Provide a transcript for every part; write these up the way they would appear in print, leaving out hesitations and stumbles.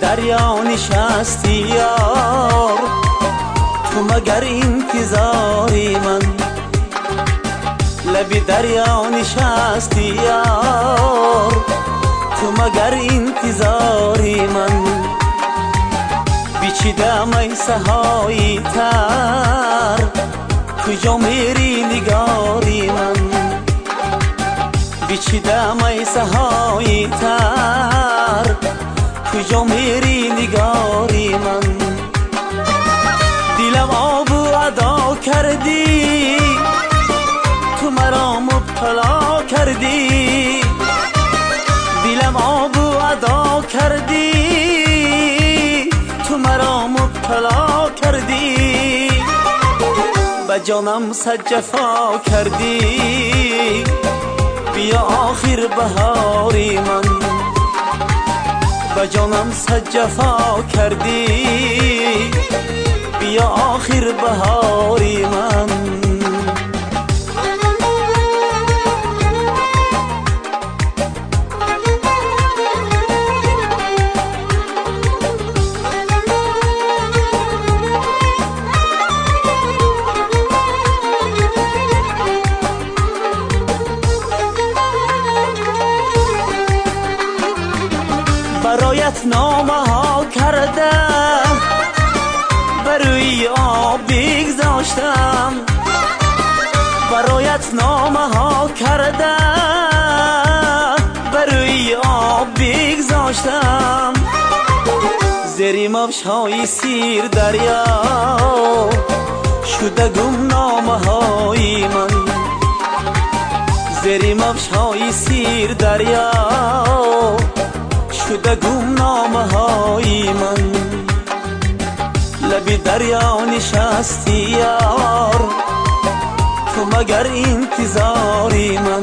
دریا نشستی یار، تو مگر انتظاری من. لب دریا نشستی یار، تو مگر انتظاری من. بیچیدم ای سهای تر، کجا میری نگاری من. بیچیدم ای سهای تر، کجا میری نگاری من. دلم آب و ادا کردی، تو مرا مبتلا کردی. دلم آب و ادا کردی، تو مرا مبتلا کردی. به جانم صد جفا کردی، بیا آخر بهاری من. به جانم صد جفا کردی، بیا آخر بهاری من. برایت نامه ها کرده، بروی آب بگذاشتم. برایت نامه ها کرده، بروی آب بگذاشتم. زیر مفشای سیر دریا شده گم نامه های من. زیر مفشای سیر دریا شده گم نامه های من. لب دریا نشستی یار، تو مگر انتظاری من.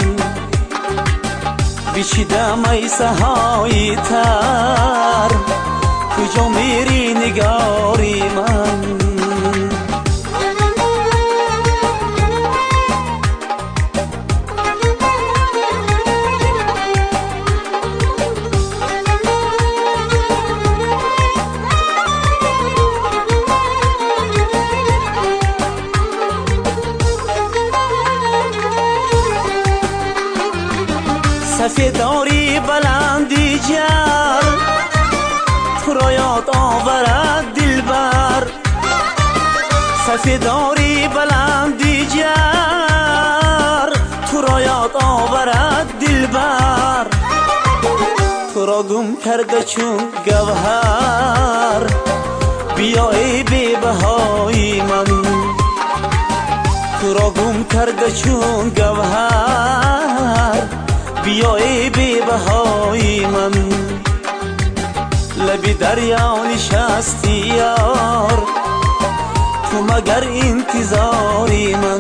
بیچیدم ای سهای تر، کجا میری نگاری من. سفیداری بلندی جر، تو را یاد آورد دلبر. سفیداری بلندی جر، تو را یاد آورد دلبر. تو را گم کرده چون گوهر، بیا ای بی بهای من. تو را گم کرده چون گوهر، بیا ای بی بهای من. لب دریا نشستی یار، تو مگر انتظاری من.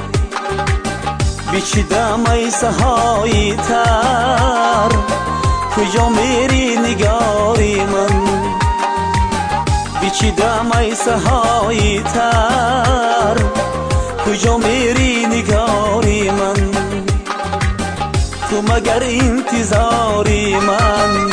بیچیدم ای سهای تر، کجا میری نگاری من. بیچیدم ای سهای تر، کجا میری نگاری من. تو مگر انتظاری من.